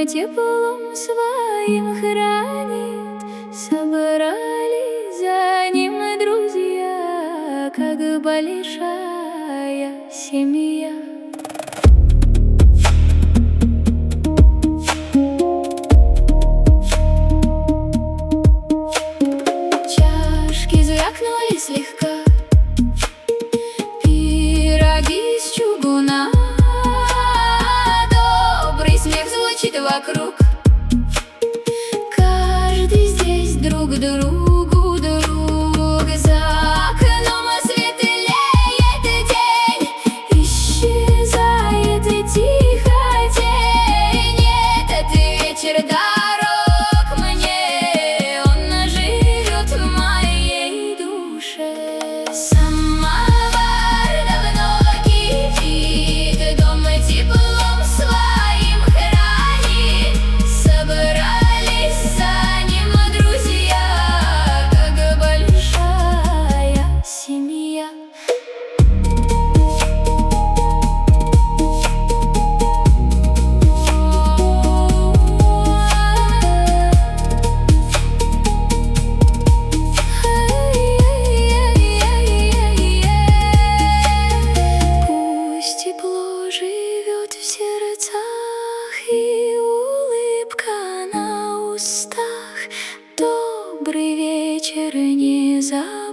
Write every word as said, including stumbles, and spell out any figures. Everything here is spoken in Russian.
дома теплом своим хранит. Собрались за ним друзья, как большая семья. Чашки звякнули слегка, пироги из чугуна, добрый смех звучит вокруг. Каждый здесь друг другу друг. За окном светлеет день, исчезает тихо тень. Этот вечер дорог мне, он живет в моей душе. Самовар давно кипит, дом теплом своим хранит. Собрались за ним друзья, как большая семья. Пусть тепло живет в сердцах и улыбка на устах. Добрый вечер не забудь.